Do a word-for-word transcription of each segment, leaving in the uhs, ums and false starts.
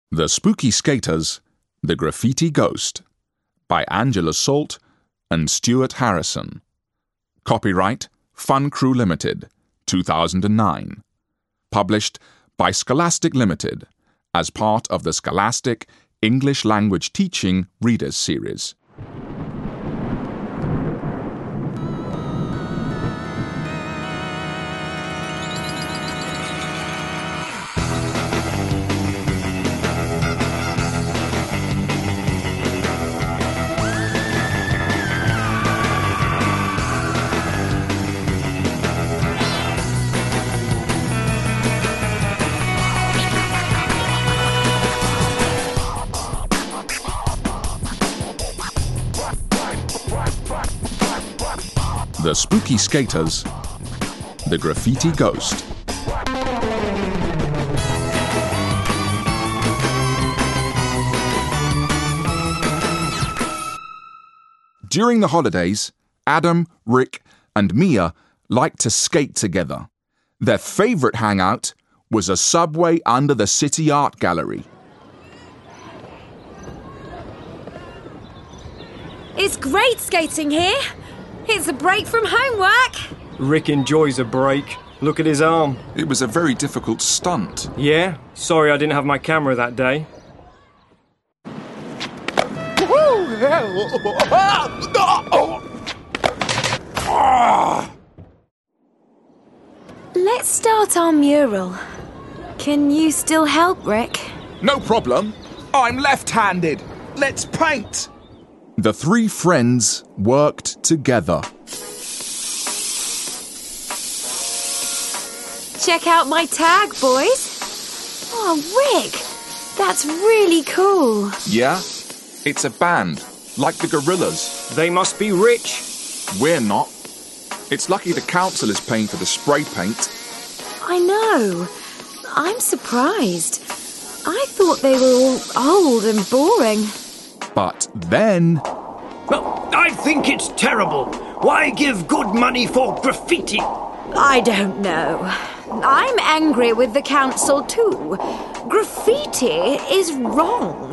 The Spooky Skaters, The Graffiti Ghost by Angela Salt and Stuart Harrison. Copyright Fun Crew Limited, two thousand nine. Published by Scholastic Limited as part of the Scholastic English Language Teaching Readers Series. The Spooky Skaters, The Graffiti Ghost. During the holidays, Adam, Rick, and Mia liked to skate together. Their favourite hangout was a subway under the City Art Gallery. It's great skating here. It's a break from homework. Rick enjoys a break. Look at his arm. It was a very difficult stunt. Yeah? Sorry I didn't have my camera that day. Let's start our mural. Can you still help, Rick? No problem. I'm left-handed. Let's paint. The three friends worked together. Check out my tag, boys. Oh, Rick, that's really cool. Yeah? It's a band, like the Gorillas. They must be rich. We're not. It's lucky the council is paying for the spray paint. I know. I'm surprised. I thought they were all old and boring. But then... Well, I think it's terrible. Why give good money for graffiti? I don't know. I'm angry with the council too. Graffiti is wrong.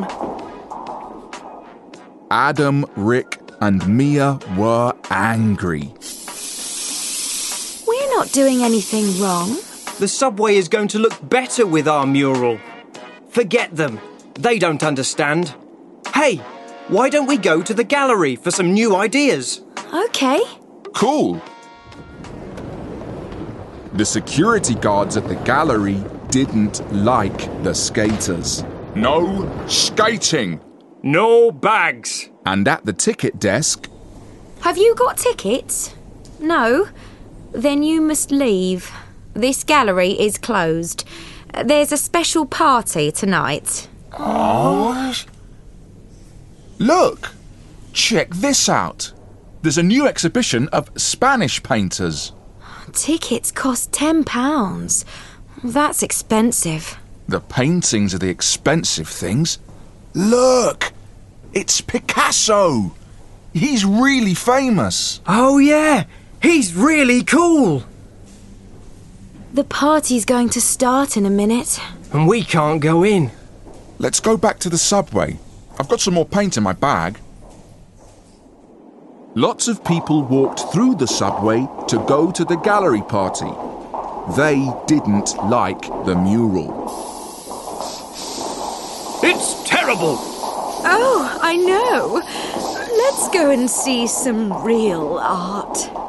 Adam, Rick, and Mia were angry. We're not doing anything wrong. The subway is going to look better with our mural. Forget them. They don't understand. Hey, why don't we go to the gallery for some new ideas? Okay. Cool. The security guards at the gallery didn't like the skaters. No skating. No bags. And at the ticket desk... Have you got tickets? No? Then you must leave. This gallery is closed. There's a special party tonight. Oh... Look! Check this out. There's a new exhibition of Spanish painters. Tickets cost ten pounds. That's expensive. The paintings are the expensive things. Look! It's Picasso! He's really famous. Oh, yeah! He's really cool! The party's going to start in a minute. And we can't go in. Let's go back to the subway. I've got some more paint in my bag. Lots of people walked through the subway to go to the gallery party. They didn't like the mural. It's terrible. Oh, I know. Let's go and see some real art.